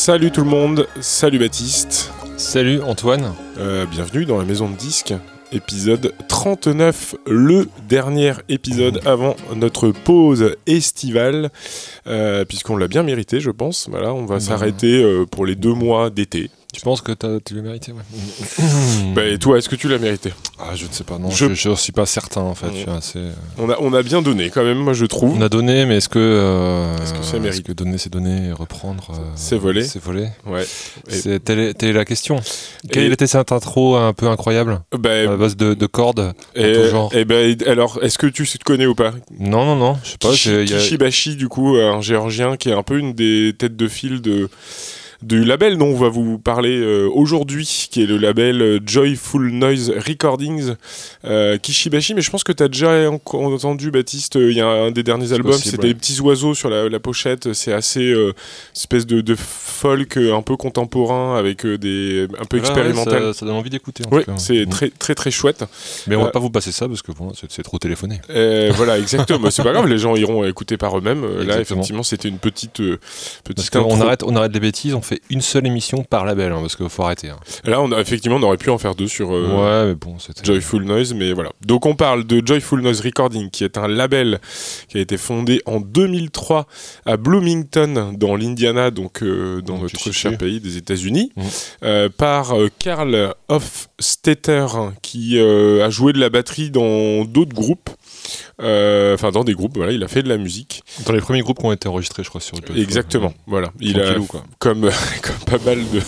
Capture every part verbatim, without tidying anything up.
Salut tout le monde, salut Baptiste. Salut Antoine. Euh, bienvenue dans la maison de disques, épisode trente-neuf, le dernier épisode avant notre pause estivale, euh, puisqu'on l'a bien mérité je pense. Voilà, on va bah, s'arrêter euh, pour les deux mois d'été. Tu penses que tu l'as mérité, ouais. Bah, et toi, est-ce que tu l'as mérité ? Ah, je ne sais pas, non, je ne suis pas certain en fait. Mmh. Je suis assez, euh... on, a, on a bien donné quand même, moi je trouve. On a donné, mais est-ce que, euh, est-ce que ça mérite ? Est-ce que donner c'est donner et reprendre euh, c'est volé. C'est volé. Ouais. C'est, telle, est, telle est la question. Quelle et... était cette intro un peu incroyable bah, à la base de, de cordes et, tout genre. Et ben bah, alors, est-ce que tu te connais ou pas ? Non, non, non, je sais pas. Kishi, Kishibashi, du coup, un géorgien qui est un peu une des têtes de file de... du label dont on va vous parler euh, aujourd'hui, qui est le label euh, Joyful Noise Recordings, euh, Kishibashi, mais je pense que tu as déjà en- entendu, Baptiste, il euh, y a un des derniers c'est albums, possible, c'était ouais. Des petits oiseaux sur la, la pochette, c'est assez euh, espèce de, de folk euh, un peu contemporain, avec euh, des un peu ah, expérimental. Ouais, ça, ça donne envie d'écouter. En oui, tout cas, c'est mmh. très, très très chouette. Mais on va euh, pas vous passer ça, parce que bon, c'est, c'est trop téléphoné. Euh, voilà, exactement, c'est pas grave, les gens iront écouter par eux-mêmes. Exactement. Là, effectivement, c'était une petite... Euh, petite parce qu'on arrête, on arrête les bêtises, on fait une seule émission par label, hein, parce qu'il faut arrêter. Hein. Là, on a, effectivement, on aurait pu en faire deux sur euh, ouais, mais bon, c'était... Joyful Noise, mais voilà. Donc, on parle de Joyful Noise Recording, qui est un label qui a été fondé en deux mille trois à Bloomington, dans l'Indiana, donc euh, dans donc, notre cher pays des États-Unis, mmh. euh, par euh, Karl Hofstetter, qui euh, a joué de la batterie dans d'autres groupes. Enfin, euh, dans des groupes, voilà, il a fait de la musique. Dans les premiers groupes qui ont été enregistrés, je crois, sur le exactement, ouais. Voilà. Il a, quoi. Comme, comme pas mal de...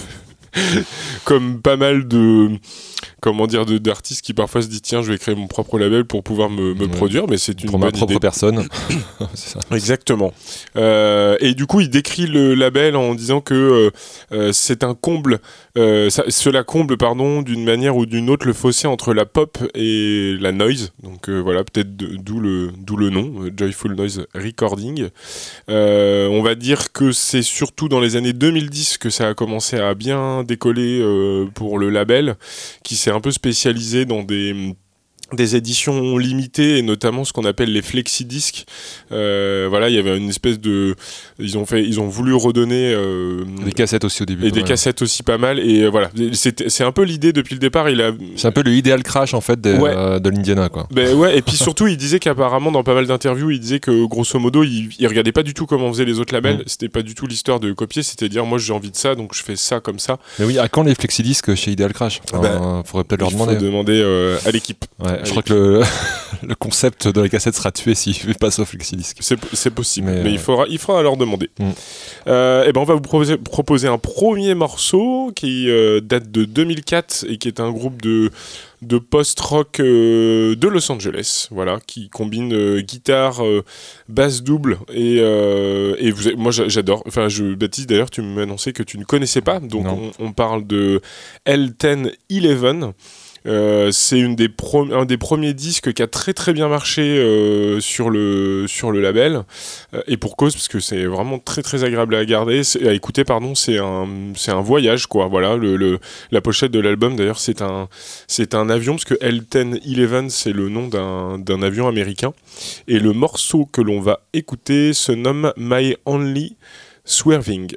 comme pas mal de... comment dire, de, d'artistes qui parfois se disent tiens, je vais créer mon propre label pour pouvoir me, me ouais. produire, mais c'est une pour bonne ma propre idée. personne. C'est ça. Exactement. Euh, et du coup, il décrit le label en disant que euh, euh, c'est un comble, euh, ça, cela comble, pardon, d'une manière ou d'une autre le fossé entre la pop et la noise. Donc euh, voilà, peut-être de, d'où le d'où le nom, euh, Joyful Noise Recording. Euh, on va dire que c'est surtout dans les années deux mille dix que ça a commencé à bien décoller euh, pour le label, qui s'est un peu spécialisé dans des des éditions limitées et notamment ce qu'on appelle les flexi-disques. Euh, voilà, il y avait une espèce de... Ils ont, fait, ils ont voulu redonner... Euh, des cassettes aussi au début. Et des mal. cassettes aussi pas mal. Et euh, voilà, c'est, c'est un peu l'idée depuis le départ. Il a... C'est un peu le idéal crash en fait de, ouais. euh, de l'Indiana, quoi. Ben ouais, et puis surtout, il disait qu'apparemment, dans pas mal d'interviews, il disait que grosso modo, il, il regardait pas du tout comment faisaient les autres labels. Mmh. C'était pas du tout l'histoire de copier, c'était dire moi j'ai envie de ça, donc je fais ça comme ça. Mais oui, à quand les flexi-disques chez Ideal Crash ? Enfin, ben, faudrait peut-être leur demander. Il faut demander euh, à l'équipe. Ouais, je crois que le, le concept de la cassette sera tué s'il passe au flexi-disque. C'est, c'est possible, mais, mais euh... il, faudra, il faudra leur demander. Mm. Euh, et ben on va vous proposer, proposer un premier morceau qui euh, date de deux mille quatre et qui est un groupe de, de post-rock euh, de Los Angeles, voilà, qui combine euh, guitare, euh, basse double et, euh, et vous, moi j'adore. Enfin, je, Baptiste, d'ailleurs, tu m'as annoncé que tu ne connaissais pas, donc on, on parle de L dix eleven. Euh, c'est une des pro- un des premiers disques qui a très très bien marché euh, sur le sur le label euh, et pour cause parce que c'est vraiment très très agréable à garder c'est, à écouter pardon c'est un c'est un voyage quoi voilà le, le la pochette de l'album d'ailleurs c'est un c'est un avion parce que L dix eleven c'est le nom d'un d'un avion américain et le morceau que l'on va écouter se nomme My Only Swerving.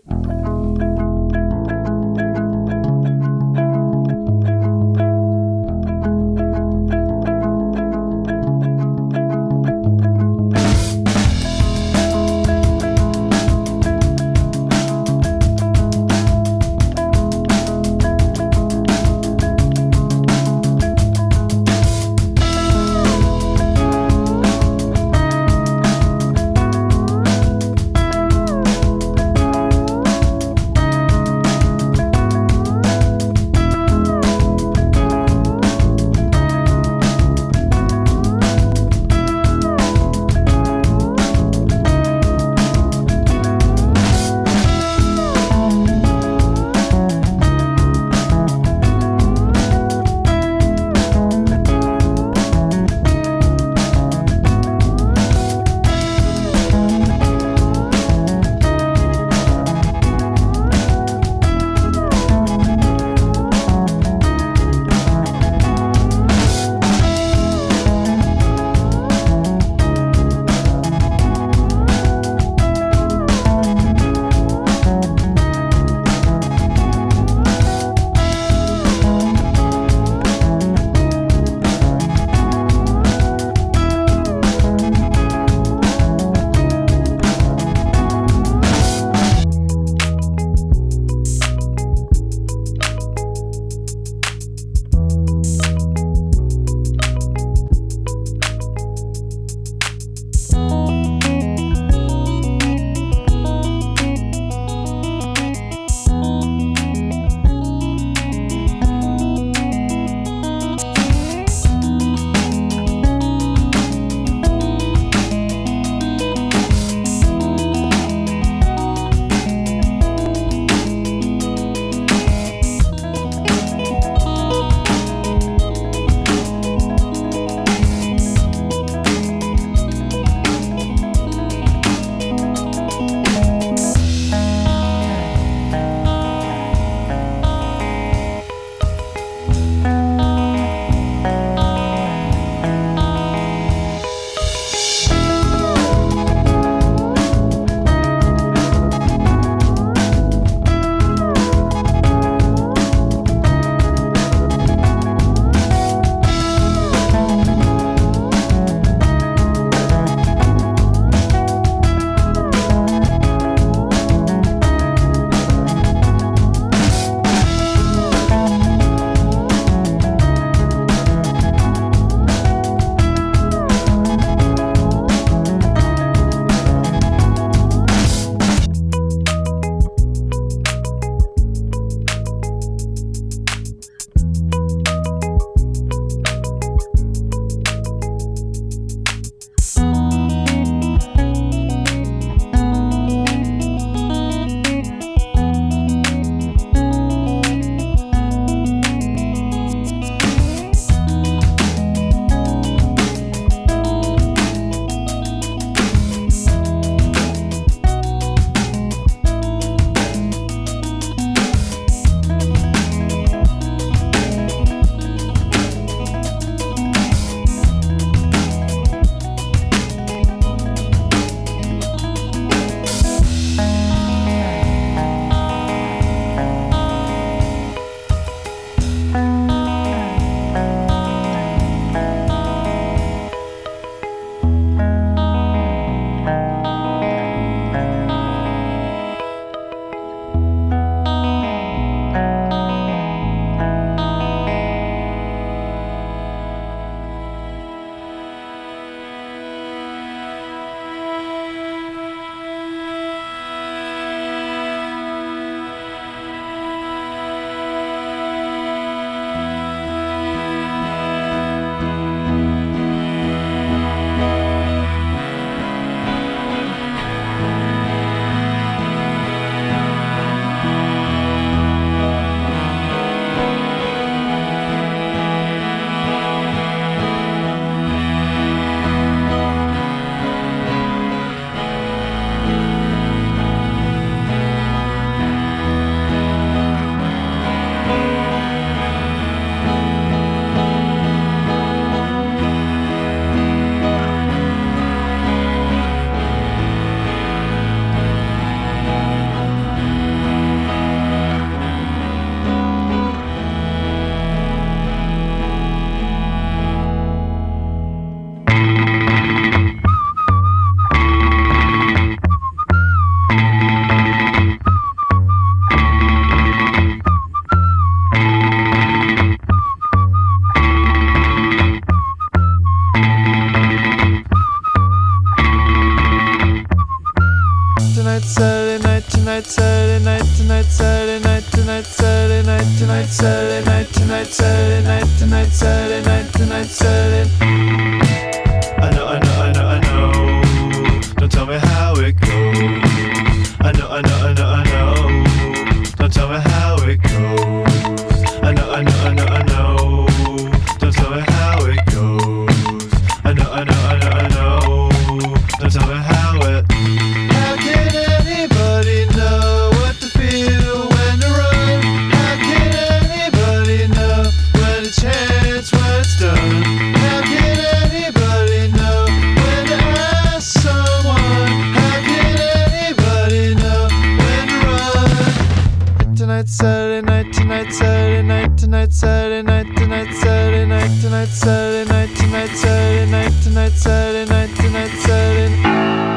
tonight, Saturday night, tonight, Saturday night, tonight, Saturday night, tonight, Saturday night, tonight, Saturday night, tonight, Saturday night, tonight, Saturday night, tonight, Saturday. I know, I know, I know, I know. Don't tell me how it goes. I know, I know, I know, I know. Don't tell me how it goes. I know, I know, I know, I know. Don't tell me how it goes. I know, I know, I know, I know. Don't tell me how it. How can anybody know what to feel when to run? How can anybody know when to chance when it's done? How can anybody know when to ask someone? How can anybody know when to run? Tonight, Saturday night, tonight, Saturday night, tonight, Saturday night, tonight, Saturday night, tonight, Saturday night, tonight, Saturday night, tonight, Saturday night, tonight, Saturday night.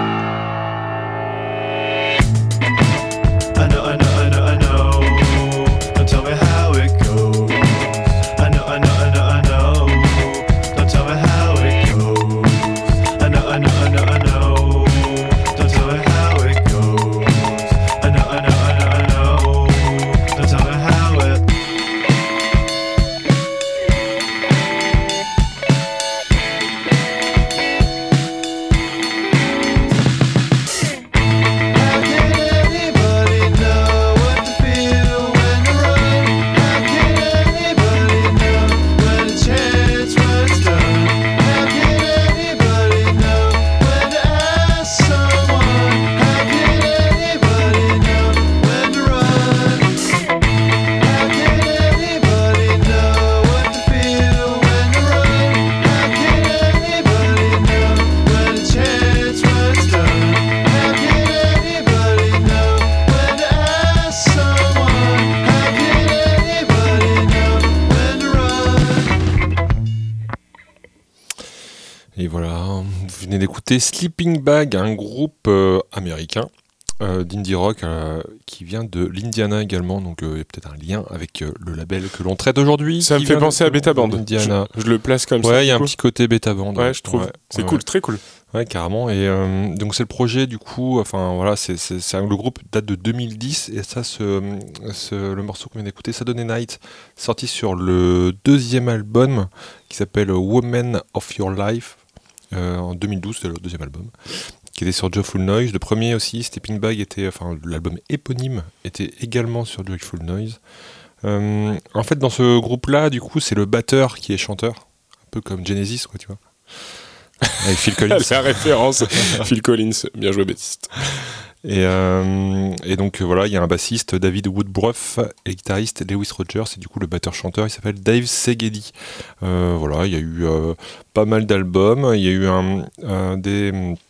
I know, I know, I know, I know. Don't tell me how it goes. I know, I know, I know, I know. Don't tell me how it goes. I know, I know, I know, I know. Don't tell me how it goes. I know, I know, I know, I know. Don't tell me how it. How can anybody know what to feel when to run? How can anybody know when to chance when it's done? How can anybody know when to ask someone? How can anybody know when to run? How can anybody know what to feel when to run? How can anybody know when to chance when it's done? How can anybody know when to ask someone? How can anybody know when to run? Et voilà, vous venez d'écouter Sleeping Bag, un groupe euh, américain euh, d'indie rock euh, qui vient de l'Indiana également, donc euh, il y a peut-être un lien avec euh, le label que l'on traite aujourd'hui. Ça me qui fait vient penser de- à Beta Band. de l'Indiana. Je, je le place comme ça. Ouais, il y a du un coup. petit côté Beta Band. Ouais, je trouve. Ouais, c'est ouais, cool, ouais. très cool. Ouais, carrément. Et euh, donc c'est le projet du coup. Enfin voilà, c'est, c'est, c'est un- le groupe date de deux mille dix et ça, ce, ce- le morceau qu'on vient d'écouter, Saturday Night, sorti sur le deuxième album qui s'appelle Woman of Your Life euh, en deux mille douze, c'est le deuxième album, qui était sur Joyful Noise. Le premier aussi, Sleeping Bag, était, enfin l'album éponyme était également sur Joyful Noise. Euh, en fait, dans ce groupe-là, du coup, c'est le batteur qui est chanteur, un peu comme Genesis, quoi, tu vois. Avec Phil Collins. La référence. Phil Collins, bien joué Baptiste. Et, euh, et donc voilà, il y a un bassiste, David Woodruff, et le guitariste Lewis Rogers, et du coup le batteur-chanteur il s'appelle Dave Segedi. Euh, voilà, il y a eu euh, pas mal d'albums, il y a eu un, un des,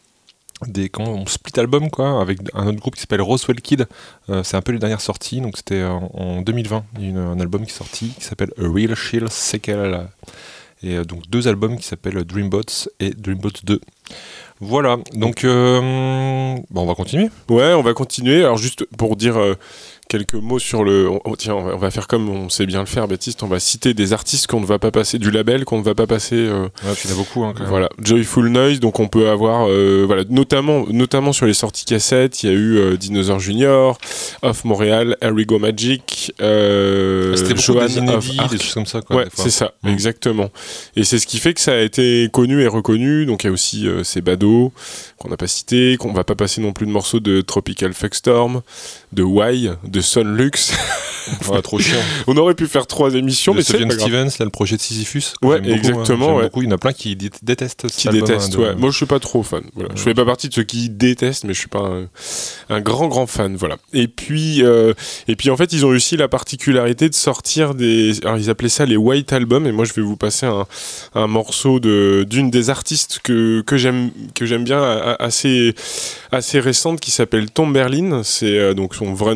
des comment, on split album quoi, avec un autre groupe qui s'appelle Roswell Kid. Euh, c'est un peu les dernières sorties, donc c'était en, en deux mille vingt, il y a eu une, un album qui est sorti qui s'appelle A Real Chill Sequel. Et euh, donc deux albums qui s'appellent Dreambots et Dreambots deux. Voilà, donc euh, bon, on va continuer. Ouais, on va continuer. Alors juste pour dire euh, quelques mots sur le... on- on- tiens, on va, on va faire comme on sait bien le faire, Baptiste. On va citer des artistes qu'on ne va pas passer, du label qu'on ne va pas passer... euh, Ouais, puis il y en a beaucoup. Hein, quand même. Voilà, Joyful Noise, donc on peut avoir, euh, voilà, notamment, notamment sur les sorties cassettes, il y a eu euh, Dinosaur Junior, Off Montréal, Arrigo Magic, euh, C'était beaucoup Johan des of inédits, Arc. des choses comme ça. Quoi, Ouais, des fois. c'est ça, Mm. exactement. Et c'est ce qui fait que ça a été connu et reconnu. Donc il y a aussi euh, ces Bado qu'on n'a pas cité, qu'on va pas passer non plus de morceaux de Tropical Fuckstorm, de Y, de Sonlux. Ouais, trop chiant. On aurait pu faire trois émissions, Le mais c'est Sufjan pas grave. Stevens, là, le projet de Sisyphus. que Ouais, j'aime beaucoup, exactement, hein, j'aime ouais. beaucoup. Il y en a plein qui dé- détestent Qui cet album, détestent, hein, de- ouais. Moi, je suis pas trop fan. Voilà. Je fais pas partie de ceux qui détestent, mais je suis pas un, un grand, grand fan. Voilà. Et puis, euh, et puis, en fait, ils ont aussi la particularité de sortir des. Alors, ils appelaient ça les White Albums. Et moi, je vais vous passer un, un morceau de d'une des artistes que que j'aime que j'aime bien, a- assez assez récente, qui s'appelle Tom Berlin. C'est euh, donc son vrai nom, c'est Sarah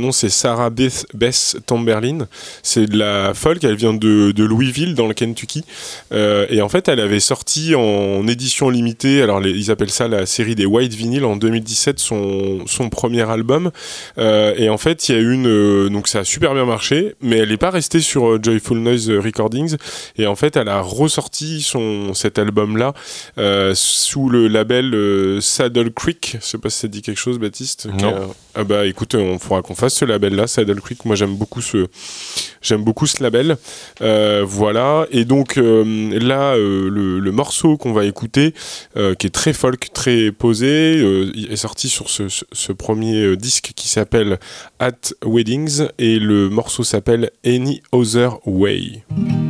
Sarah Beth, Beth Tamberlin. C'est de la folk, elle vient de, de Louisville, dans le Kentucky. Euh, et en fait, elle avait sorti en édition limitée, alors les, ils appellent ça la série des White Vinyl, en deux mille dix-sept, son, son premier album. Euh, et en fait, il y a une... Euh, donc ça a super bien marché, mais elle n'est pas restée sur euh, Joyful Noise Recordings. Et en fait, elle a ressorti son, cet album-là euh, sous le label euh, Saddle Creek. Je sais pas si ça dit quelque chose, Baptiste. Non. Euh, ah bah écoute, on faudra qu'on fasse ce label-là, Saddle Creek. Moi, j'aime beaucoup ce, j'aime beaucoup ce label. Euh, voilà. Et donc euh, là, euh, le, le morceau qu'on va écouter, euh, qui est très folk, très posé, euh, est sorti sur ce, ce, ce premier euh, disque qui s'appelle At Weddings, et le morceau s'appelle Any Other Way.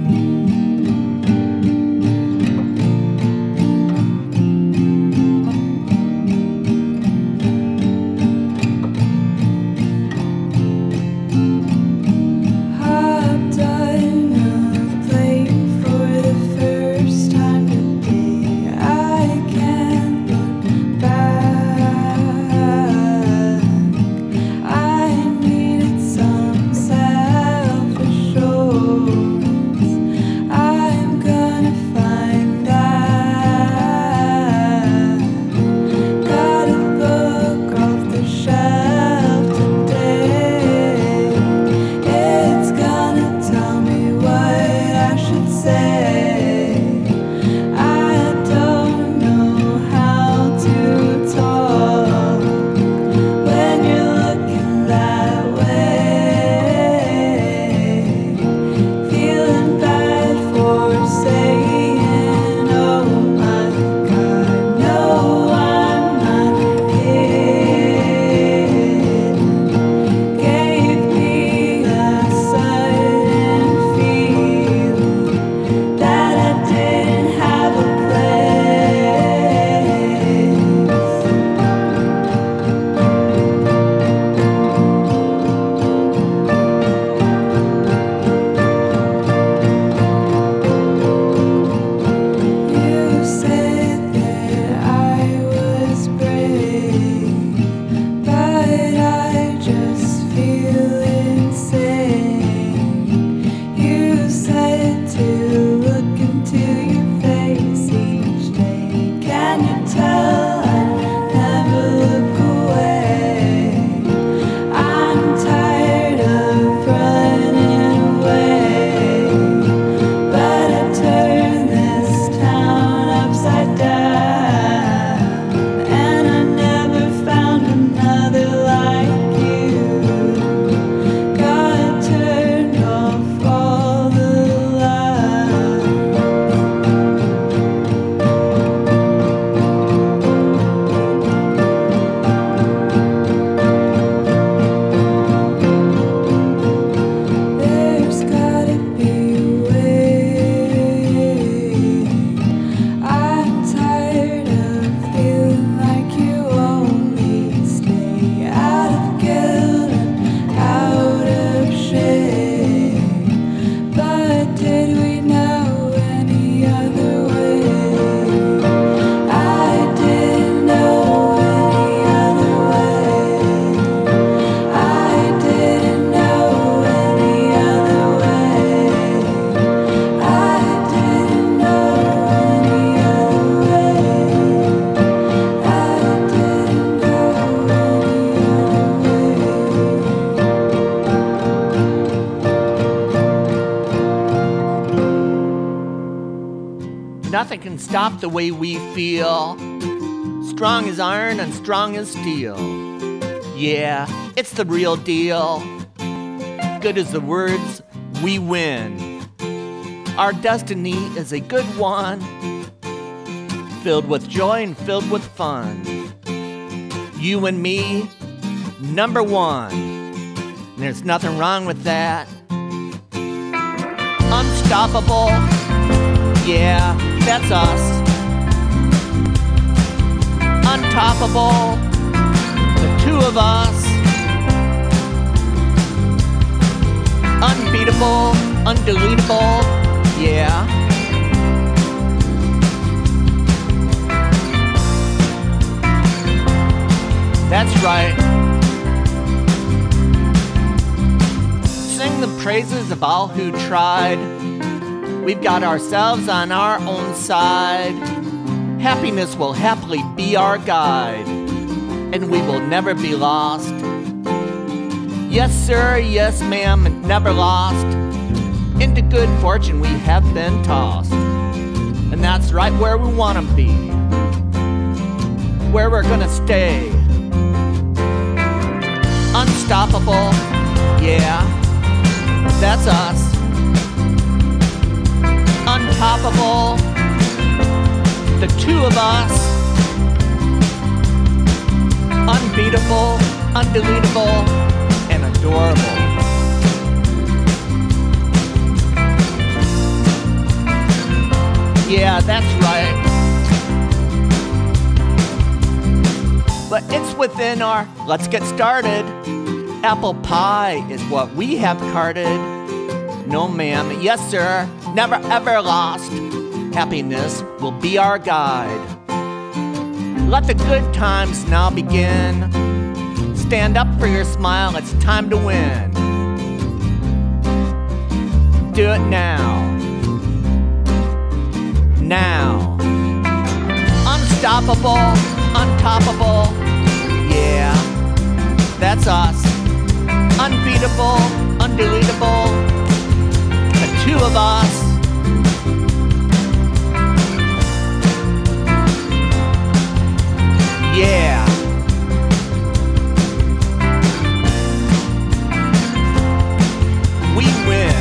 Nothing can stop the way we feel. Strong as iron and strong as steel. Yeah, it's the real deal. Good as the words, we win. Our destiny is a good one, filled with joy and filled with fun. You and me, number one. And there's nothing wrong with that. Unstoppable, yeah, that's us. Untoppable, the two of us. Unbeatable, undeletable, yeah. That's right. sing the praises of all who tried. We've got ourselves on our own side. Happiness will happily be our guide, and we will never be lost. Yes, sir, yes, ma'am, and never lost. Into good fortune we have been tossed. And that's right where we want to be, where we're gonna stay. Unstoppable, yeah, that's us. Untoppable, the two of us. Unbeatable, undeletable, and adorable. Yeah, that's right. But it's within our let's get started. Apple pie is what we have carted. No ma'am, yes sir, never ever lost. Happiness will be our guide. Let the good times now begin. Stand up for your smile, it's time to win. Do it now. Now. Unstoppable, untoppable, yeah, that's us. Unbeatable, undeletable, the two of us. Yeah. We win.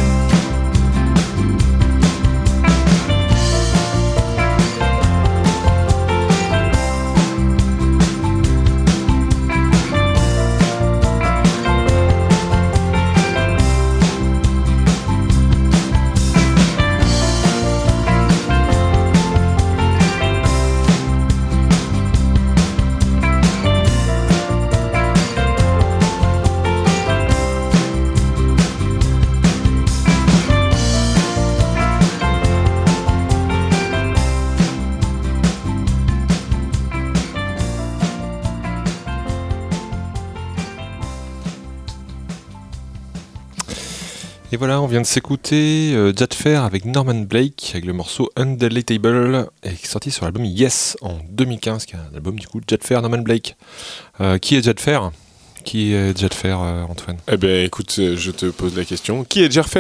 Et voilà, on vient de s'écouter euh, Jet Fair avec Norman Blake, avec le morceau Undeletable, et qui est sorti sur l'album Yes en deux mille quinze, qui est un album du coup Jet Fair, Norman Blake. Euh, qui est Jet Fair ? Qui est Jet Fair, euh, Antoine ? Eh ben écoute, je te pose la question. Qui est Jet Fair ?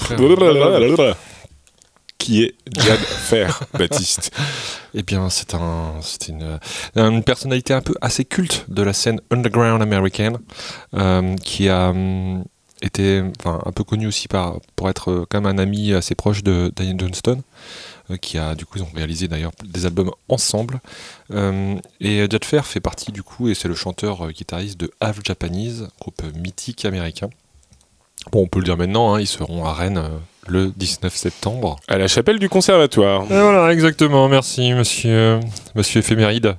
Qui est Jet Fair, Baptiste ? Eh bien, c'est, un, c'est une, une personnalité un peu assez culte de la scène underground américaine, euh, qui a... Hum, était enfin, un peu connu aussi par, pour être euh, quand même un ami assez proche de Daniel Johnston, euh, qui a du coup ils ont réalisé d'ailleurs des albums ensemble. Euh, et Jet Fair fait partie du coup, et c'est le chanteur euh, guitariste de Half Japanese, groupe mythique américain. Bon, on peut le dire maintenant, hein, ils seront à Rennes euh, le dix-neuf septembre. À la chapelle du conservatoire. Et voilà, exactement, merci monsieur, monsieur éphéméride.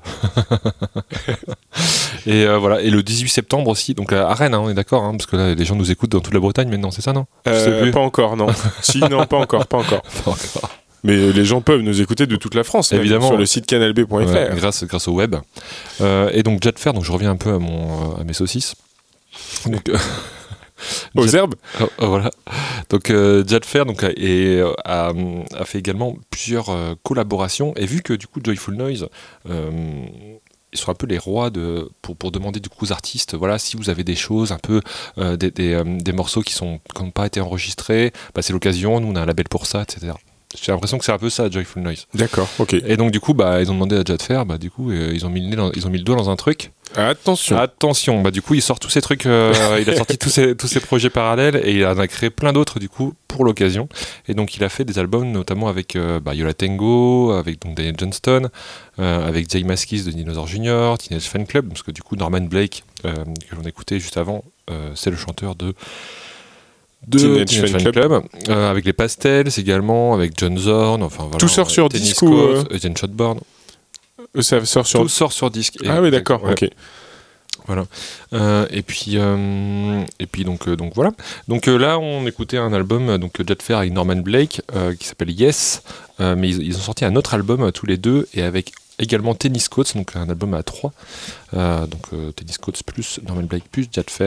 Et euh, voilà, et le dix-huit septembre aussi, donc à Rennes, hein, on est d'accord, hein, parce que là les gens nous écoutent dans toute la Bretagne maintenant, c'est ça, non ? euh, Pas encore, non. Si, non, pas encore, pas encore. Pas encore. Mais les gens peuvent nous écouter de toute la France, évidemment, sur le site canal b point f r. Ouais, grâce, grâce au web. Euh, et donc Jet Fair, donc je reviens un peu à, mon, à mes saucisses. Donc, euh, Aux Jet, herbes. oh, oh, voilà. Donc euh, Jet Fair donc, et, euh, a, a fait également plusieurs euh, collaborations, et vu que du coup Joyful Noise... Euh, ils sont un peu les rois de, pour, pour demander du coup aux artistes, voilà, si vous avez des choses, un peu euh, des, des, euh, des morceaux qui n'ont pas été enregistrés, bah, c'est l'occasion, nous on a un label pour ça, et cetera. J'ai l'impression que c'est un peu ça, Joyful Noise. D'accord, ok. Et donc du coup, bah, ils ont demandé à Jet Fair, bah, du coup, euh, ils, ont mis le nez dans, ils ont mis le doigt dans un truc. Attention. Attention, bah, du coup, il sort tous ces trucs, euh, il a sorti tous ces, tous ces projets parallèles, et il en a créé plein d'autres du coup pour l'occasion. Et donc il a fait des albums notamment avec euh, bah, Yo La Tengo, avec donc, Daniel Johnston, euh, avec Jay Maskis de Dinosaur Junior, Teenage Fan Club, parce que du coup Norman Blake, euh, que l'on écoutait juste avant, euh, c'est le chanteur de de Teenage, Teenage Fan Fan Club, Club. Euh, avec les Pastels également, avec John Zorn, enfin voilà. Tout sort sur Tennis disque ou Court, euh... Eugene Shotborn. Ça sort sur... Tout sort sur disque. Ah oui, d'accord, ouais. ok. Voilà. Euh, et puis, euh, et puis donc, euh, donc voilà. Donc euh, là, on écoutait un album, donc Jet Fair avec Norman Blake, euh, qui s'appelle Yes, euh, mais ils, ils ont sorti un autre album euh, tous les deux, et avec également Tennis Coats, donc un album à trois. Euh, donc euh, Tennis Coats plus Norman Blake plus Jet Fair.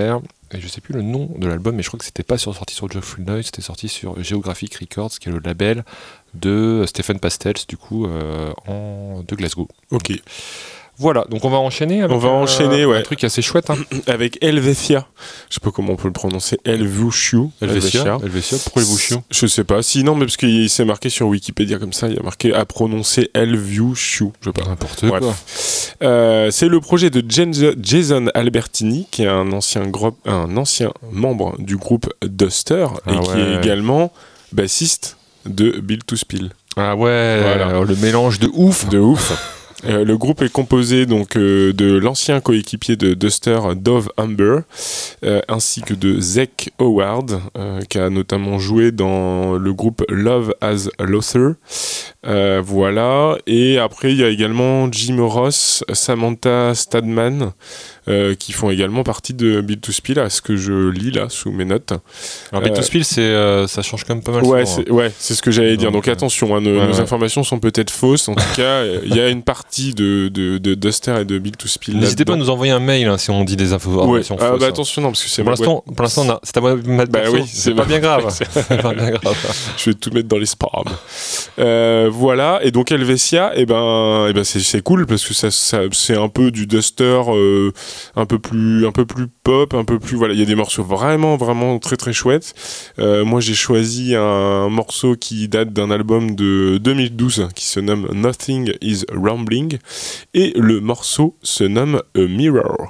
et je sais plus le nom de l'album, mais je crois que c'était pas sur, sorti sur Geoffrey Noise, c'était sorti sur Geographic Records, qui est le label de Stephen Pastels, du coup, euh, en, de Glasgow. Ok. Voilà, donc on va enchaîner avec On va un, enchaîner, ouais. un truc assez chouette. Hein. Avec Helvetia. Je sais pas comment on peut le prononcer. Helvetia. Helvetia. Helvetia. Pourquoi Helvetia ? Je sais pas. Si, non, mais parce qu'il s'est marqué sur Wikipédia comme ça. Il y a marqué à prononcer Helvetia. Je sais pas. N'importe Bref. quoi. Euh, c'est le projet de Jason Albertini, qui est un ancien, gro- un ancien membre du groupe Duster Ah et qui ouais. est également bassiste de Build to Spill. Ah ouais, Voilà. alors, le mélange de ouf. De ouf. Euh, le groupe est composé donc euh, de l'ancien coéquipier de Duster, Dove Amber, euh, ainsi que de Zach Howard, euh, qui a notamment joué dans le groupe Love as Lothar. Euh, voilà. Et après, il y a également Jim Ross, Samantha Stadman, euh, qui font également partie de Build to Spill, à ce que je lis là sous mes notes. Alors, Build to Euh, Spill, c'est, euh, ça change quand même pas mal. Ouais, souvent, c'est, ouais, c'est ce que j'allais Donc, dire. Donc euh, attention, hein, nos, ouais, nos ouais. informations sont peut-être fausses. En tout cas, il y a une partie de, de, de Duster et de Build to Spill. hein. N'hésitez pas à là-dedans. nous envoyer un mail hein, si on dit des infos- Ouais. informations Ah, fausses. bah hein. attention, non, parce que c'est Pour ma l'instant, pour l'instant, on a- c'est à moi de mettre Bah perso. oui, c'est, c'est pas ma- bien grave. c'est- C'est pas bien grave. Je vais tout mettre dans les spams. Euh, voilà, et donc Helvetia, et ben, et ben c'est, c'est cool parce que ça, ça, c'est un peu du Duster, euh, un peu plus, un peu plus pop, un peu plus, voilà, il y a des morceaux vraiment, vraiment très très chouettes. Euh, moi, j'ai choisi un morceau qui date d'un album de deux mille douze qui se nomme Nothing Is Rambling, et le morceau se nomme A Mirror.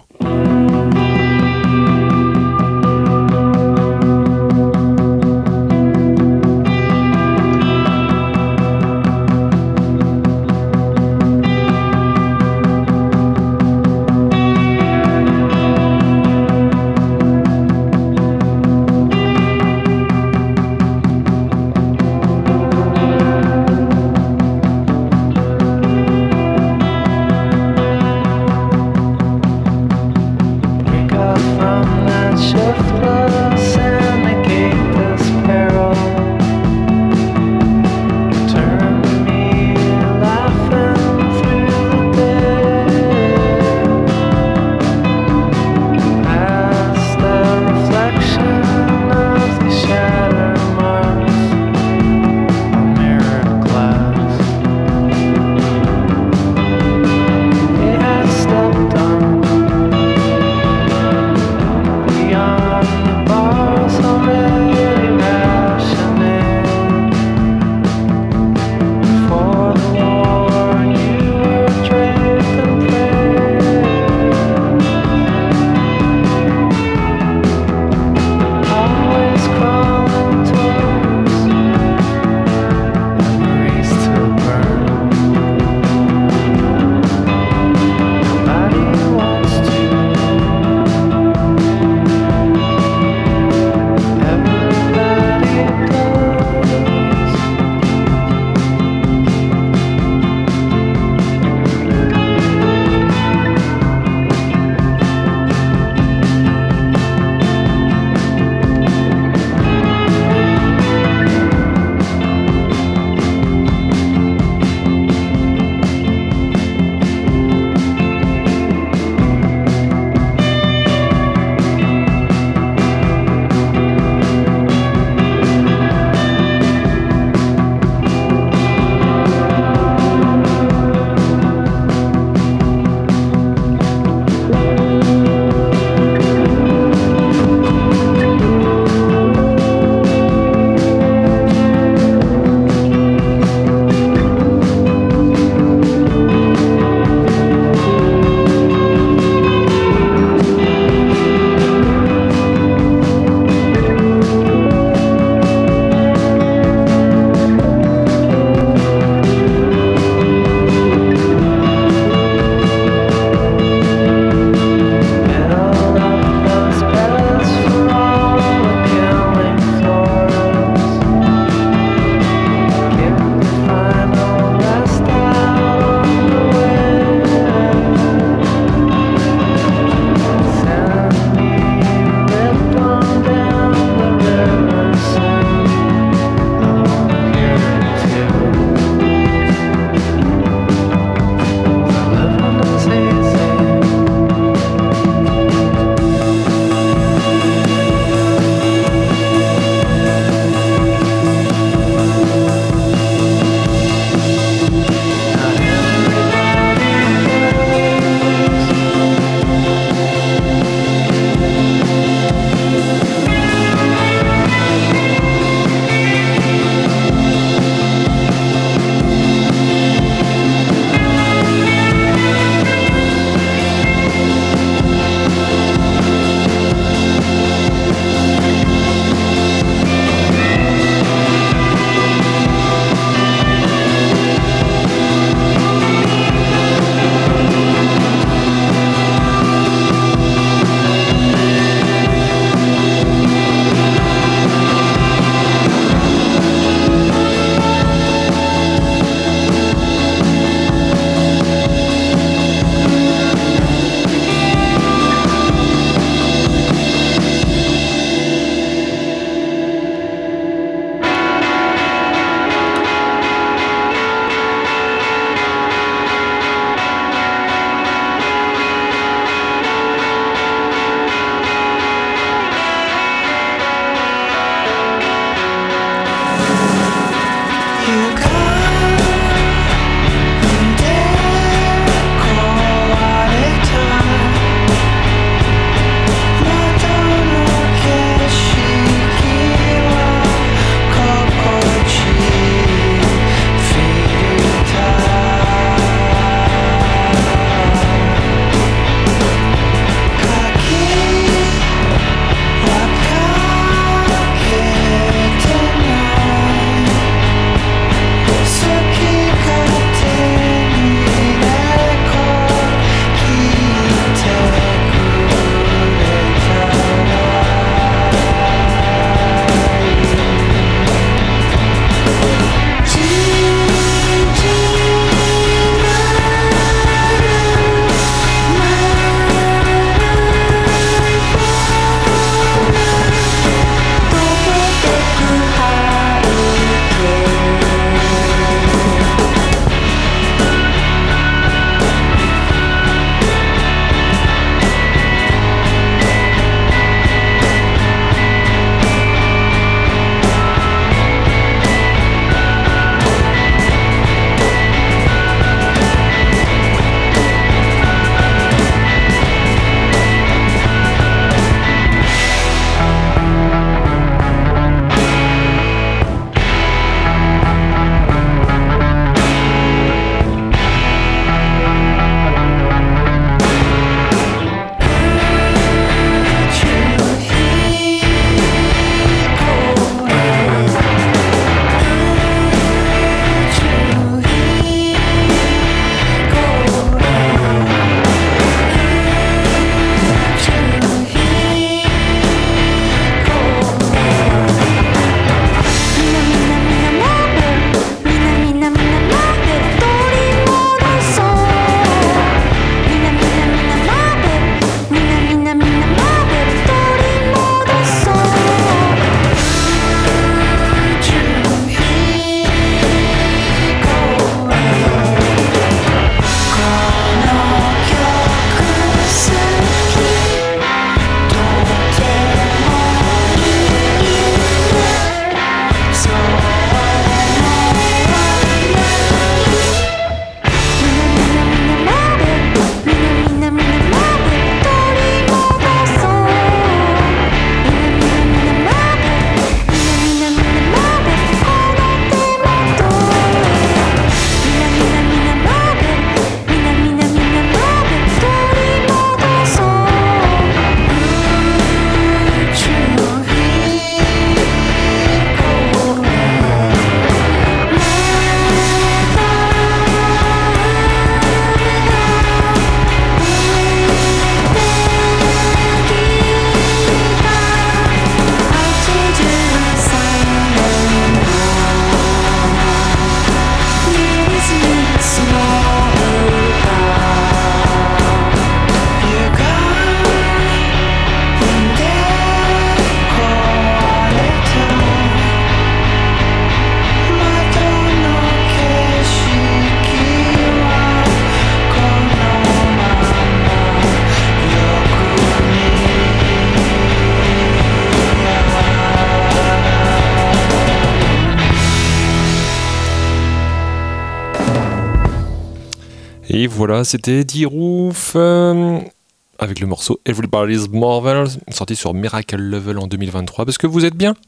Et voilà, c'était D-Roof euh, avec le morceau Everybody's Marvel, sorti sur Miracle Level en deux mille vingt-trois, parce que vous êtes bien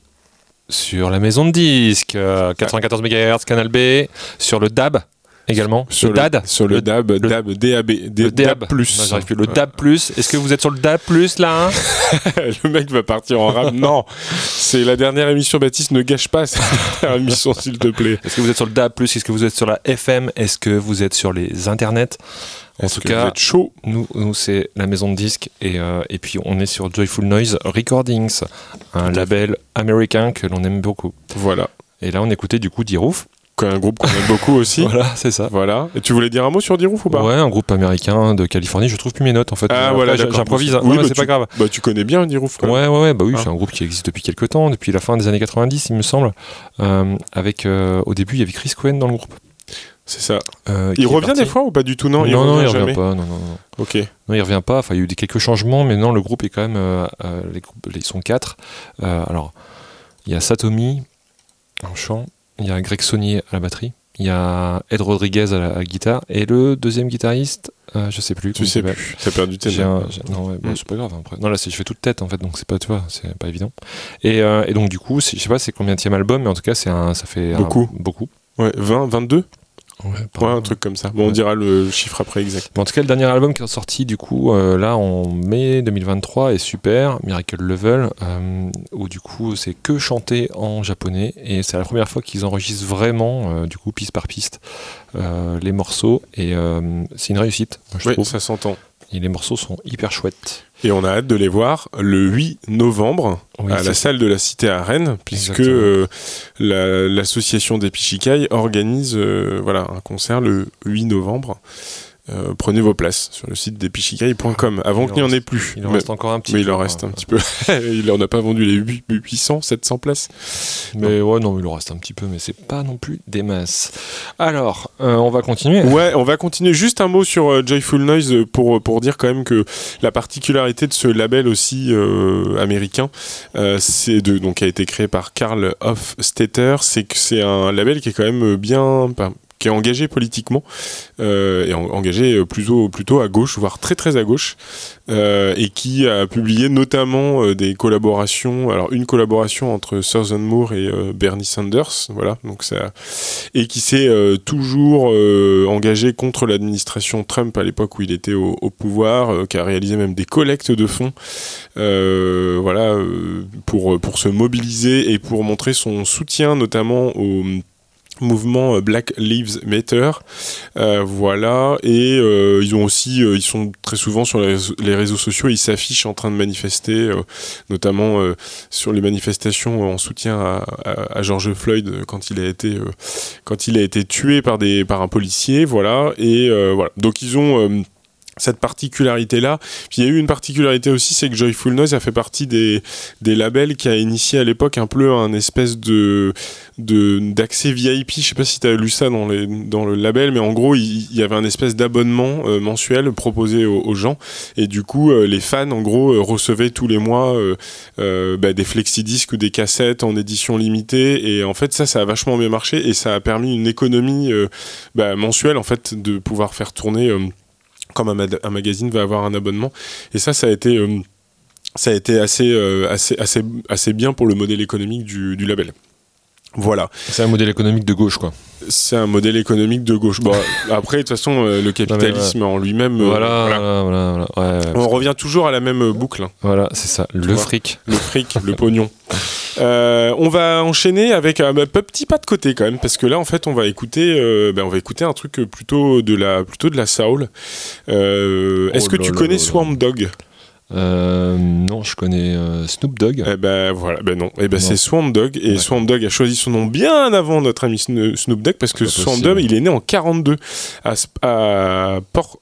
sur la maison de disques, euh, quatre-vingt-quatorze mégahertz, Canal B, sur le D A B également, sur le, le D A D, sur le, le D A B, le, D A B, D A B, le D A B plus, non, j'arrive plus. Le ouais. D A B plus. Est-ce que vous êtes sur le D A B plus là hein Le mec va partir en rap. Non, c'est la dernière émission. Baptiste, ne gâche pas cette dernière émission, s'il te plaît. Est-ce que vous êtes sur le D A B plus? Est-ce que vous êtes sur la F M? Est-ce que vous êtes sur les internets? En Est-ce tout que cas, vous êtes chaud. Nous, nous c'est la maison de disques et, euh, et puis on est sur Joyful Noise Recordings, un label américain que l'on aime beaucoup. Voilà. Et là, on écoutait du coup D-Roof. Un groupe qu'on aime beaucoup aussi. Voilà, c'est ça. Voilà. Et tu voulais dire un mot sur D-Roof ou pas? Ouais, un groupe américain de Californie. Je trouve plus mes notes en fait. Ah Après, voilà, j'improvise. Oui, ouais, bah, c'est tu, pas grave. Bah tu connais bien D-Roof quand ouais, même. ouais, ouais. Bah oui, ah. c'est un groupe qui existe depuis quelques temps, depuis la fin des années quatre-vingt-dix, il me semble. Euh, avec, euh, au début, il y avait Chris Cohen dans le groupe. C'est ça. Euh, il revient des fois ou pas du tout? Non, non, il non, revient il jamais. revient pas. Non, non, non. Ok. Non, il revient pas. Enfin, il y a eu des, quelques changements, mais non, le groupe est quand même. Euh, euh, les groupes, ils sont quatre. Euh, alors, il y a Satomi en chant, il y a Greg Saunier à la batterie. Il y a Ed Rodriguez à la, à la guitare et le deuxième guitariste, euh, je sais plus. Tu sais plus. T'as perdu tes notes. Non, ouais, bon, mm. c'est pas grave. Après. Non, là, c'est, je fais toute tête en fait, donc c'est pas, tu vois, c'est pas évident. Et, euh, et donc du coup, je sais pas, c'est combienième album, mais en tout cas, c'est un, ça fait beaucoup, un, beaucoup. Ouais, vingt, vingt-deux. Ouais, ouais, un truc comme ça. Bon, ouais. On dira le chiffre après exact. Mais en tout cas, le dernier album qui est sorti, du coup, euh, là, en mai deux mille vingt-trois, est super, Miracle Level, euh, où du coup, c'est que chanté en japonais, et c'est la première fois qu'ils enregistrent vraiment, euh, du coup, piste par piste, euh, les morceaux, et euh, c'est une réussite, moi, je oui, trouve. Ça s'entend. Et les morceaux sont hyper chouettes. Et on a hâte de les voir le huit novembre oui, à la salle de la Cité à Rennes, puisque euh, la, l'association d'Epishikai organise euh, voilà, un concert le huit novembre. Euh, prenez vos places sur le site d'epishikai point com avant qu'il n'y en ait plus. Il en mais, reste encore un petit mais peu. Mais il en reste un petit peu. On n'a pas vendu les huit cents, sept cents places. Mais non. ouais, non, il en reste un petit peu, mais c'est pas non plus des masses. Alors, euh, on va continuer. Ouais, on va continuer. Juste un mot sur euh, Joyful Noise pour, pour dire quand même que la particularité de ce label aussi euh, américain, euh, c'est de, donc, qui a été créé par Karl Hofstetter, c'est que c'est un label qui est quand même bien... Pas, qui est engagé politiquement euh, et en, engagé plutôt, plutôt à gauche, voire très très à gauche, euh, et qui a publié notamment euh, des collaborations, alors une collaboration entre Southern Moore et euh, Bernie Sanders, voilà, donc ça, et qui s'est euh, toujours euh, engagé contre l'administration Trump à l'époque où il était au, au pouvoir, euh, qui a réalisé même des collectes de fonds, euh, voilà, euh, pour, pour se mobiliser et pour montrer son soutien notamment aux mouvement Black Lives Matter, euh, voilà, et euh, ils ont aussi, euh, ils sont très souvent sur les réseaux, les réseaux sociaux, ils s'affichent en train de manifester, euh, notamment euh, sur les manifestations en soutien à, à, à George Floyd quand il a été, euh, quand il a été tué par des, par un policier, voilà, et euh, voilà, donc ils ont euh, cette particularité-là. Puis il y a eu une particularité aussi, c'est que Joyful Noise a fait partie des, des labels qui a initié à l'époque un peu un espèce de, de, d'accès V I P. Je sais pas si tu as lu ça dans, les, dans le label, mais en gros, il, il y avait un espèce d'abonnement euh, mensuel proposé aux, aux gens. Et du coup, euh, les fans, en gros, euh, recevaient tous les mois euh, euh, bah, des flexi-disques ou des cassettes en édition limitée. Et en fait, ça, ça a vachement bien marché et ça a permis une économie euh, bah, mensuelle, en fait, de pouvoir faire tourner... Euh, comme un, ma- un magazine va avoir un abonnement, et ça ça a été euh, ça a été assez, euh, assez assez assez bien pour le modèle économique du, du label. Voilà. C'est un modèle économique de gauche, quoi. C'est un modèle économique de gauche. Bon, après, de toute façon, euh, le capitalisme non, ouais. en lui-même. Euh, voilà, voilà, voilà, voilà, voilà. Ouais, on revient toujours à la même boucle. Hein. Voilà, c'est ça. Le vois, fric. Le fric, le pognon. Euh, on va enchaîner avec un bah, petit pas de côté quand même, parce que là, en fait, on va écouter, euh, bah, on va écouter un truc plutôt de la, plutôt de la soul. Euh, oh est-ce que tu connais là, Swamp Dogg? Euh, non, je connais euh, Snoop Dogg. Eh ben voilà, ben non. Eh ben non. C'est Swamp Dogg, et ouais. Swamp Dogg a choisi son nom bien avant notre ami Snoop Dogg, parce que Swamp Dogg, il est né en quarante-deux à, à Port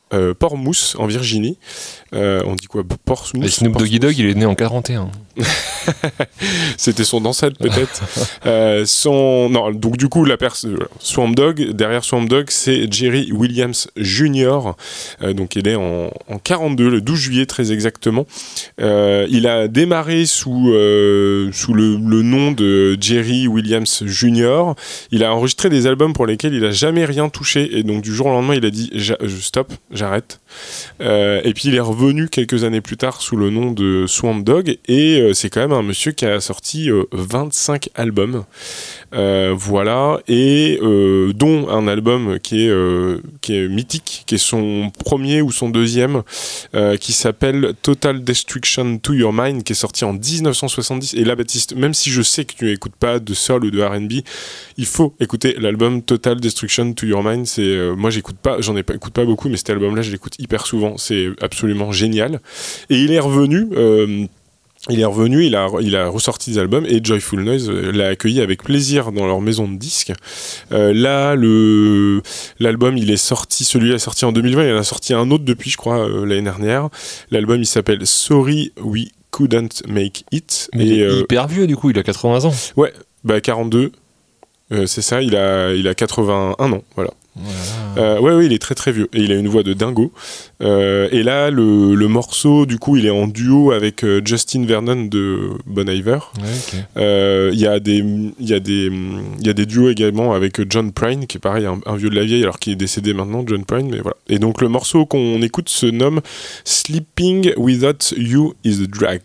euh, Portsmouth, en Virginie. Euh, on dit quoi, Portsmouth? Et Snoop Doggy Dogg, il est né en quarante et un. C'était son ancêtre peut-être. euh, son non, donc du coup la pers- Swamp Dogg, derrière Swamp Dogg, c'est Jerry Williams Junior Euh, donc il est en, en quarante-deux, le douze juillet très exactement. Euh, il a démarré sous euh, sous le, le nom de Jerry Williams Junior Il a enregistré des albums pour lesquels il a jamais rien touché et donc du jour au lendemain il a dit ja- stop, j'arrête. Euh, et puis il est revenu quelques années plus tard sous le nom de Swamp Dogg et euh, c'est quand même un monsieur qui a sorti euh, vingt-cinq albums, euh, voilà, et euh, dont un album qui est, euh, qui est mythique, qui est son premier ou son deuxième, euh, qui s'appelle Total Destruction to Your Mind, qui est sorti en dix-neuf cent soixante-dix. Et là, Baptiste, même si je sais que tu n'écoutes pas de soul ou de R and B, il faut écouter l'album Total Destruction to Your Mind. C'est, euh, moi, j'écoute pas, j'en ai pas, écoute pas beaucoup, mais cet album-là, je l'écoute hyper souvent. C'est absolument génial. Et il est revenu. Euh, Il est revenu, il a, il a ressorti des albums et Joyful Noise l'a accueilli avec plaisir dans leur maison de disques. Euh, là, le, l'album, il est sorti, celui-là est sorti en deux mille vingt, il en a sorti un autre depuis, je crois, euh, l'année dernière. L'album, il s'appelle Sorry We Couldn't Make It. Mais et, il est euh, hyper vieux, du coup, il a quatre-vingts ans. Ouais, bah quarante-deux, euh, c'est ça, il a, il a quatre-vingt-un ans, voilà. Voilà. Euh, ouais, ouais, il est très très vieux et il a une voix de dingo. Euh, et là, le, le morceau, du coup, il est en duo avec euh, Justin Vernon de Bon Iver. Ouais, okay. Euh, il y a des, il y a des, il y a des duos également avec John Prine, qui est pareil, un, un vieux de la vieille, alors qu'il est décédé maintenant, John Prine. Mais voilà. Et donc le morceau qu'on écoute se nomme Sleeping Without You is a Drag.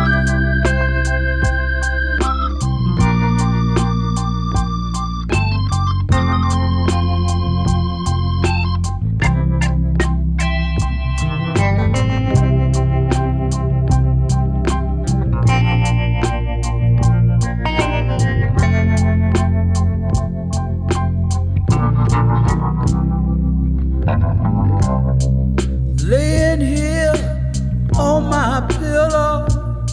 Laying here on my pillow,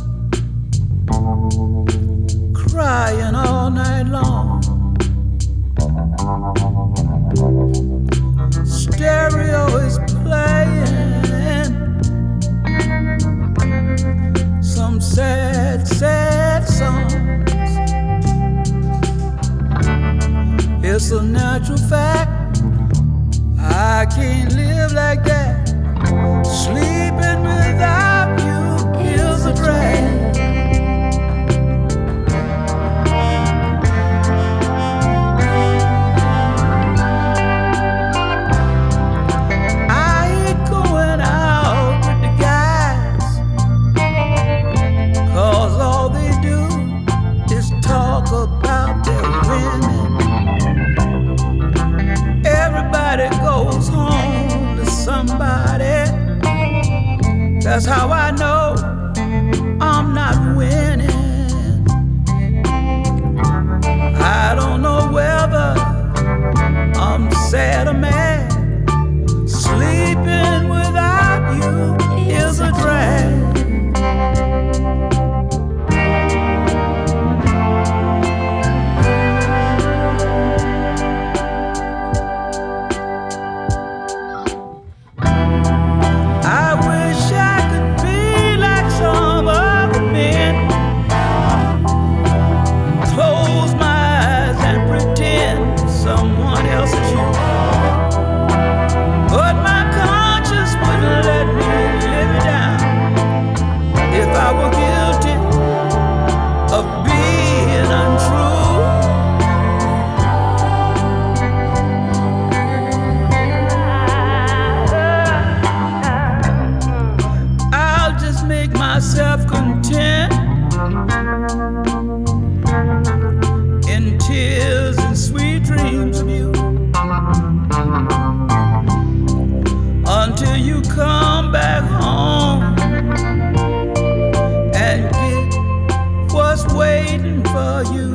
crying all night long. Stereo is playing some sad, sad songs. It's a natural fact, I can't live like that. Sleeping without you is a drag. I ain't going out with the guys, 'cause all they do is talk about their women. Everybody goes home to somebody. That's how I know I'm not winning. I don't know whether I'm sad or mad. Sleeping without you is a drag. Myself content in tears and sweet dreams of you until you come back home and get what's waiting for you.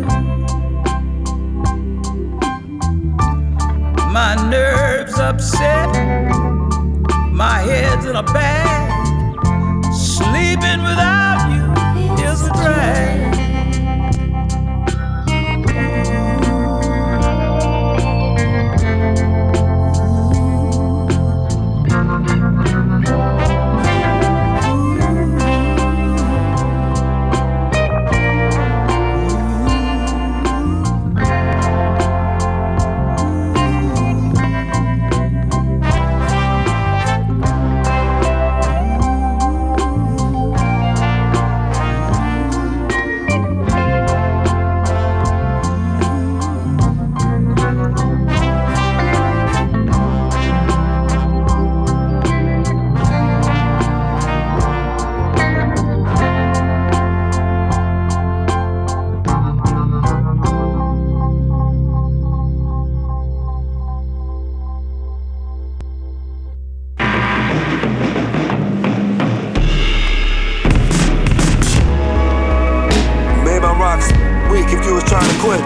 My nerves upset, my head's in a bag. Sleeping without you is a drag. Ooh. quit,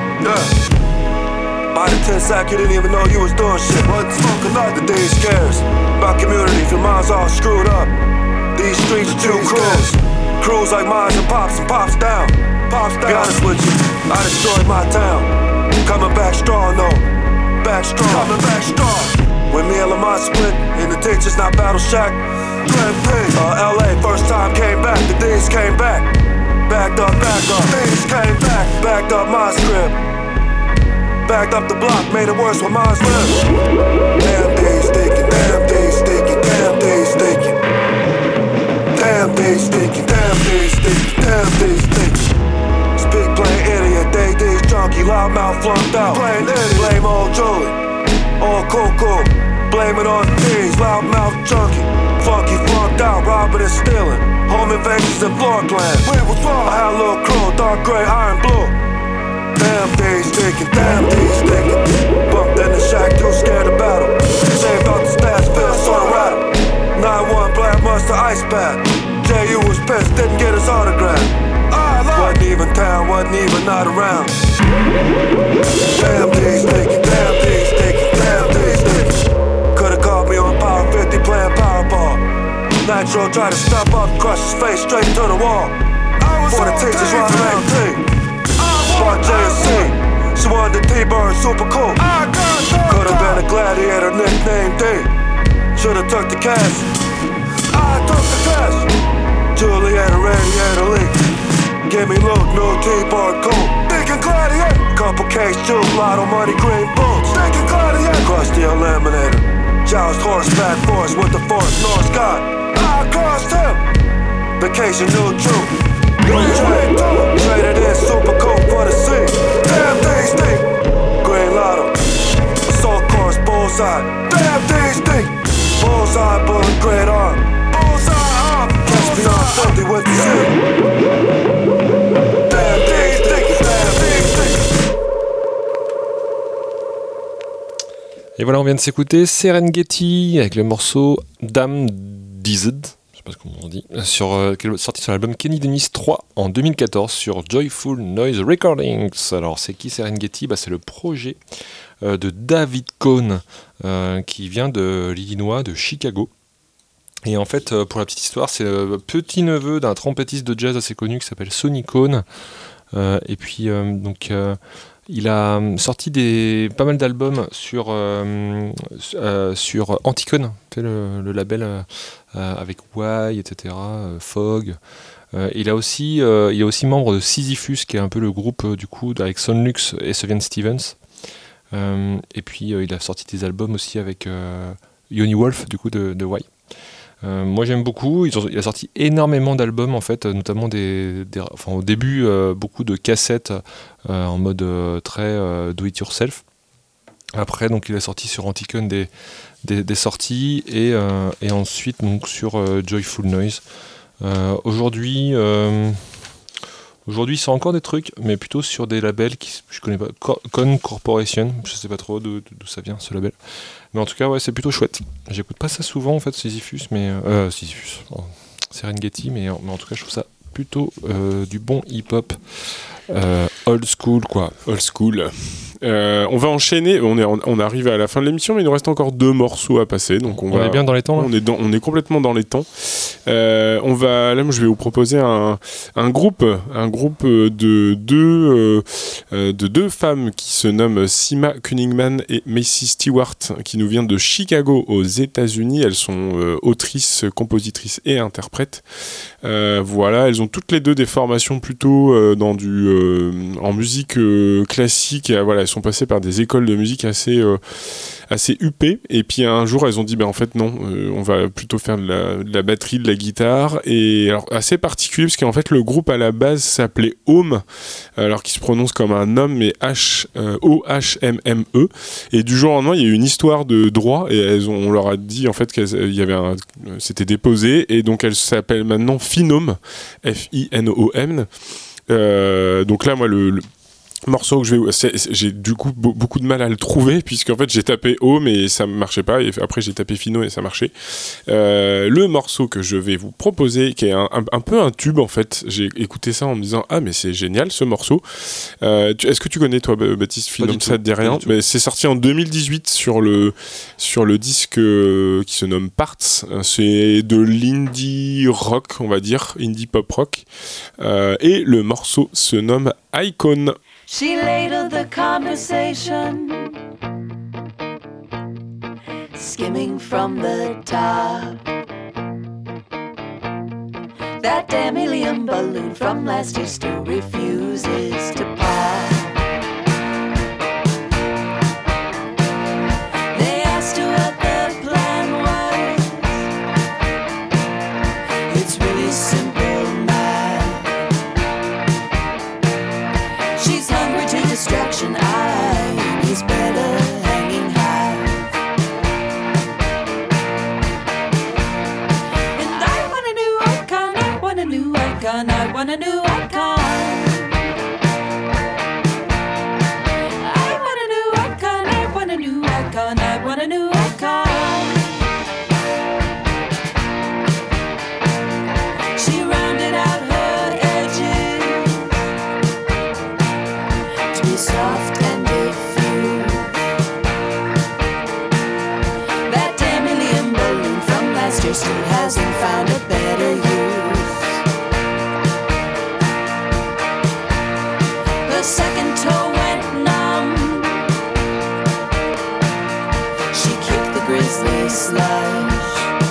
yeah. By the ten sack, you didn't even know you was doing shit. Wasn't smoking up the days cares about community, if your mind's all screwed up. These streets are too cruise. Cruise like mines and pops and pops down. Pops down. Be honest with you, I destroyed my town. Coming back strong, though. Back strong. Coming back strong. When me and Lamont split in the ditches, not Battle Shack. Uh, L A, first time came back, the D's came back. Backed up, backed up, D's came back. Backed up my script. Backed up the block, made it worse when mine's lived. Damn D's thinking, damn D's thinking, damn D's thinking. Damn D's thinking, damn D's thinking, damn D's thinking. Speak plain idiot, they D's junkie, loudmouth flunked out. Plain idiot, blame old Julie, all cool cool. Blame it on the D's, loudmouth junkie. Funky flunked out, robbing and stealing. Home invasions and floor plans. We was wrong. I had a little crew, dark gray, iron blue. Damn D's thinking, damn D's thinking. Bumped in the shack, too scared to battle. Saved out the stash, fell sort of rattle. nine one Black Monster ice bath. J U was pissed, didn't get his autograph. Wasn't even town, wasn't even not around. Damn D's thinking, damn D's thinking, damn D's thinking. Could've caught me on Power fifty playing Powerball. Nitro tried to step up, crush his face straight to the wall. For the teachers right around T. Bought J and C. She wanted the T-Bird, super cool. Could've been a gladiator, nicknamed D. Should've took the cash. I took the cash. Juliet, a radiator leak. Give me look, no T-Bird cool. Thinking gladiator. Couple case juice, lotto money, green boots. Thinking gladiator. Crushed the eliminator. Joust horseback force with the force, North Sky. I crossed him. Vacation, new truth. Trade two. Traded in super cool for the sea. Damn D's think. Green lotto. Assault course, bullseye. Damn D's think. Bullseye, bullet, great arm. Bullseye arm. Catch me on filthy with the shit. Damn D's think. Damn D's think. Et voilà, on vient de s'écouter Serengeti avec le morceau Damn Dized, je sais pas comment on dit, sur, euh, sorti sur l'album Kenny Dennis trois en deux mille quatorze sur Joyful Noise Recordings. Alors c'est qui Serengeti ? Bah, c'est le projet euh, de David Cohn euh, qui vient de l'Illinois, de Chicago. Et en fait, euh, pour la petite histoire, c'est le petit-neveu d'un trompettiste de jazz assez connu qui s'appelle Sonny Cohn. Euh, et puis, euh, donc... Euh, il a sorti des, pas mal d'albums sur, euh, euh, sur Anticon, le, le label euh, avec Y, et cetera, euh, Fog. Euh, il, a aussi, euh, il est aussi membre de Sisyphus, qui est un peu le groupe euh, du coup avec Sonlux et Sufjan Stevens. Euh, et puis euh, il a sorti des albums aussi avec euh, Yoni Wolf du coup de, de Y. Euh, moi j'aime beaucoup, ils ont, il a sorti énormément d'albums en fait, notamment des, des enfin au début euh, beaucoup de cassettes euh, en mode euh, très euh, do it yourself. Après donc il a sorti sur Anticon des, des, des sorties et, euh, et ensuite donc sur euh, Joyful Noise. Euh, aujourd'hui euh, aujourd'hui c'est encore des trucs mais plutôt sur des labels qui je connais pas, Con Corporation, je sais pas trop d'où, d'où ça vient ce label. Mais en tout cas, ouais, c'est plutôt chouette. J'écoute pas ça souvent, en fait, Sisyphus, mais... Euh, Sisyphus, oh, Serengeti, mais, mais en tout cas, je trouve ça plutôt euh, du bon hip-hop euh, old school, quoi. Old school. Euh, on va enchaîner, on, est, on arrive à la fin de l'émission, mais il nous reste encore deux morceaux à passer. Donc on, on va, est bien dans les temps, là. On est, dans, on est complètement dans les temps. Euh, on va, là, moi, je vais vous proposer un, un groupe, un groupe de deux, euh, de deux femmes qui se nomment Sima Cunningman et Macy Stewart, qui nous viennent de Chicago aux États-Unis. Elles sont euh, autrices, compositrices et interprètes. Euh, voilà, elles ont toutes les deux des formations plutôt euh, dans du, euh, en musique euh, classique. Et, euh, voilà, elles sont passées par des écoles de musique assez, euh, assez huppées. Et puis un jour, elles ont dit, ben en fait non, euh, on va plutôt faire de la, de la batterie, de la guitare. Et alors assez particulier parce qu'en fait le groupe à la base s'appelait Home, alors qu'il se prononce comme un homme, mais H, euh, O H M M E. Et du jour au lendemain, il y a eu une histoire de droit et elles ont, on leur a dit en fait qu'il y avait un, c'était déposé et donc elles s'appellent maintenant Finome, F I N O M. Euh, donc là, moi le, le morceau que je vais, c'est, c'est, j'ai du coup be- beaucoup de mal à le trouver puisqu'en fait j'ai tapé Home et ça ne marchait pas et après j'ai tapé Fino et ça marchait. Euh, le morceau que je vais vous proposer qui est un, un, un peu un tube en fait, j'ai écouté ça en me disant ah mais c'est génial ce morceau. Euh, tu, est-ce que tu connais toi Baptiste Phenom, ça te dit rien? Mais c'est sorti en deux mille dix-huit sur le sur le disque euh, qui se nomme Parts. C'est de l'indie rock on va dire, indie pop rock euh, et le morceau se nomme Icon. She ladled the conversation, skimming from the top. That damn helium balloon from last year still refuses to pop. They asked her what the plan was. It's really simple math. She's hungry to distraction, I is better hanging high. And I want a new icon, I want a new icon, I want a new icon. I want a new icon, I want a new icon, I want a new icon. She rounded out her edges to be soft and diffuse. That damn helium balloon from last year still hasn't found a better use. Her second toe went numb. She kicked the grizzly slush.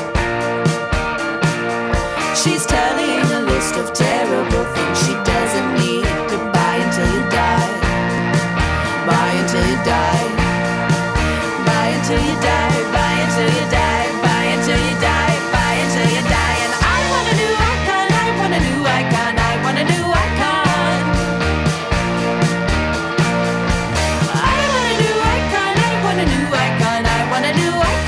She's tallying a list of terrible things she doesn't need to buy until you die. Buy until you die. Buy until you die. Buy until you die. Buy until you die. Buy until you die. And I want a new icon. I want a new icon. I want a new icon. I want a new icon. I want a new icon. I want a new icon.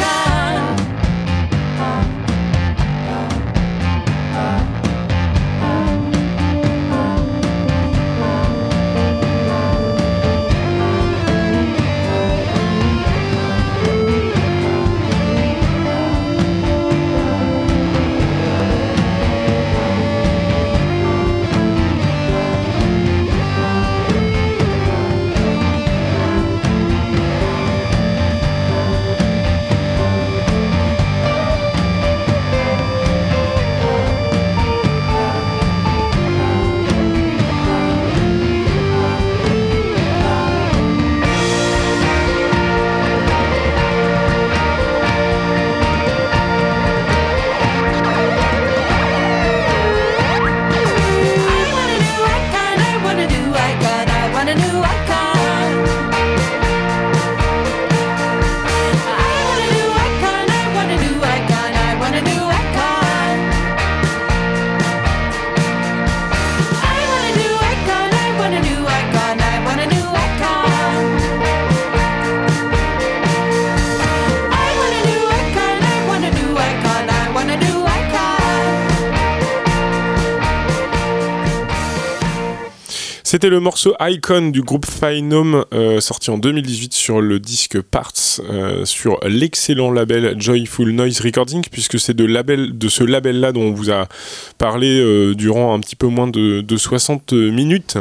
C'était le morceau Icon du groupe Phenom, euh, sorti en deux mille dix-huit sur le disque Parts, euh, sur l'excellent label Joyful Noise Recording, puisque c'est de, label, de ce label-là dont on vous a parlé euh, durant un petit peu moins de, de soixante minutes.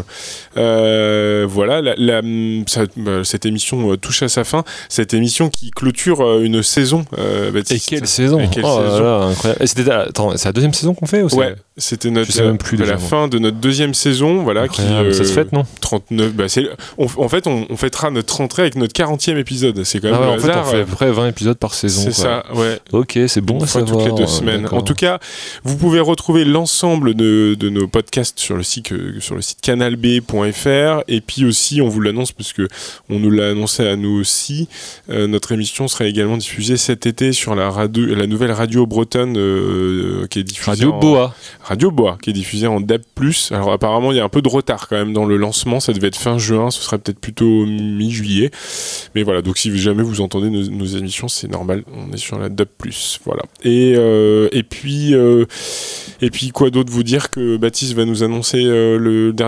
Euh, voilà, la, la, ça, bah, cette émission euh, touche à sa fin. Cette émission qui clôture euh, une saison. Euh, Baptiste. Et quelle saison! Et quelle oh saison. Là là, incroyable. Et c'était, attends, c'est la deuxième saison qu'on fait ou c'est... Ouais, c'était notre, je sais même plus euh, la fin de notre deuxième saison. Voilà, qui, euh, ça se fête, non? trente-neuf, bah c'est, on, en fait, on, on fêtera notre rentrée avec notre quarantième épisode. C'est quand même ah ouais, le en hasard. Fait, on fait à peu près vingt épisodes par saison. C'est quoi. ça, ouais. Ok, c'est bon Une à fois savoir. toutes les deux semaines. D'accord. En tout cas, vous pouvez retrouver l'ensemble de, de nos podcasts sur le site, sur le site canal b point f r. Et puis aussi, on vous l'annonce parce que on nous l'a annoncé à nous aussi. Euh, notre émission sera également diffusée cet été sur la, radio, la nouvelle radio bretonne euh, qui est diffusée. Radio en, Boa. Radio Boa, qui est diffusée en D A B plus. Alors apparemment, il y a un peu de retard quand même dans le lancement. Ça devait être fin juin, ce sera peut-être plutôt mi-juillet. Mais voilà, donc si jamais vous entendez nos, nos émissions, c'est normal. On est sur la D A B plus. Voilà. Et, euh, et, puis, euh, et puis, quoi d'autre vous dire que Baptiste va nous annoncer euh, le dernier morceau ?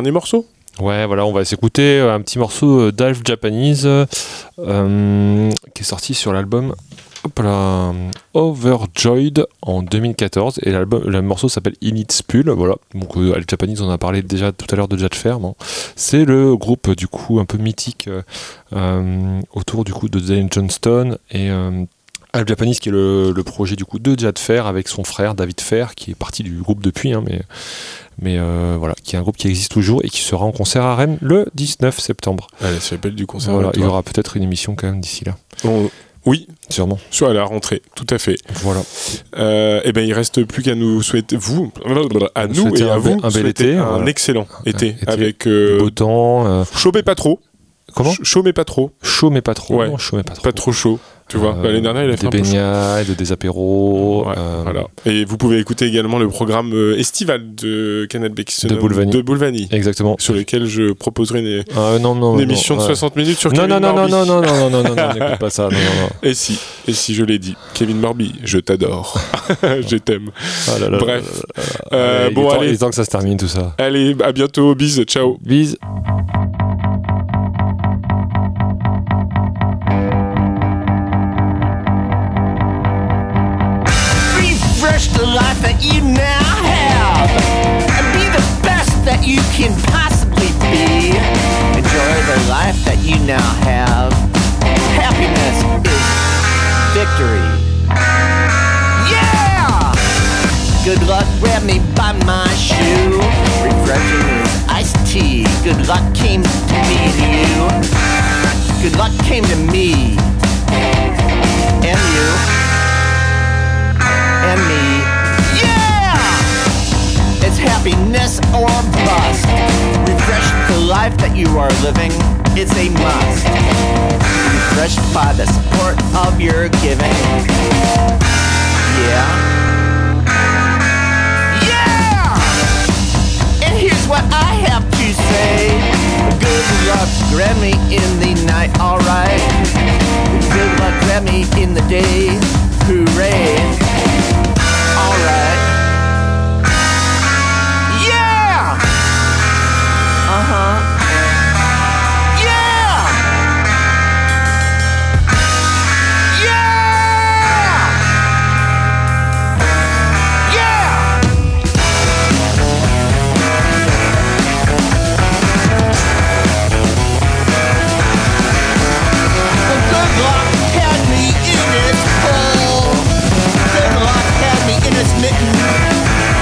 Ouais, voilà, on va s'écouter un petit morceau d'Alf Japanese euh, qui est sorti sur l'album hop là, Overjoyed en deux mille quatorze et l'album, le morceau s'appelle In Its Pull. Voilà, donc euh, Alf Japanese, on en a parlé déjà tout à l'heure de Judge Fair. Bon. C'est le groupe du coup un peu mythique euh, autour du coup de Dwayne Johnston et euh, Alf Japanese qui est le, le projet du coup de Judge Fair avec son frère David Fair qui est parti du groupe depuis, hein, mais mais euh, voilà, qui est un groupe qui existe toujours et qui sera en concert à Rennes le dix-neuf septembre. Allez, ça s'appelle du concert. Voilà, il y aura peut-être une émission quand même d'ici là. On... Oui, sûrement. Sur à la rentrée, tout à fait. Voilà. Euh, et ben il reste plus qu'à nous souhaiter vous, à nous souhaiter et à un vous, be- un bel été, un voilà. excellent été, été. avec euh, Beau temps. Euh... chaud mais pas trop. Comment ? Ch- Chaud mais pas trop. Chaud mais pas trop. Ouais. Chaud mais pas trop. Pas trop chaud. Tu vois, Euh, l'année dernière il a fait des un peu chaud. baignades, des apéros. Ouais, euh, voilà. Et vous pouvez écouter également le programme euh, estival de Canal B qui se De nomme Boulvani. de Boulvani, Exactement. sur lequel je proposerai une, Ah, non, non, une non, émission de ouais. soixante minutes sur Non, Kevin non, non, non, Morby. non, non, non, non, non, non, n'écoute pas ça. Non, non, non. Et si, et si je l'ai dit, Kevin Morby, je t'adore, je t'aime. Ah là là Bref, là là là. Euh, Allez, bon il est temps- allez, il est temps que ça se termine tout ça. allez, à bientôt, bis, ciao. Bise. Refresh the life that you now have and be the best that you can possibly be. Enjoy the life that you now have. Happiness is victory. Yeah! Good luck, grab me by my shoe. Refreshing is iced tea. Good luck came to me and you. Good luck came to me and you. And me, yeah! It's happiness or bust. Refresh the life that you are living, it's a must. Refreshed by the support of your giving. Yeah. Yeah! And here's what I have to say. Good luck, grab me in the night, alright. Good luck, grab me in the day, hooray. Alright. Yeah! Uh-huh. Yeah! Yeah! Yeah! Well, good luck had me in its hole. Good luck had me in its mitten.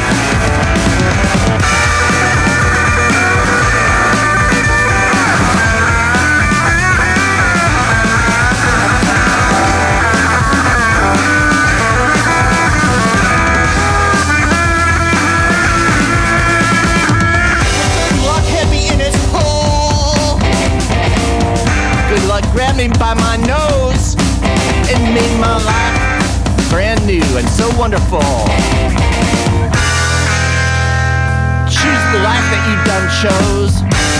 Good luck had me in its hole. Good luck grabbed me by my nose and made my life brand new and so wonderful. Choose the life that you done chose.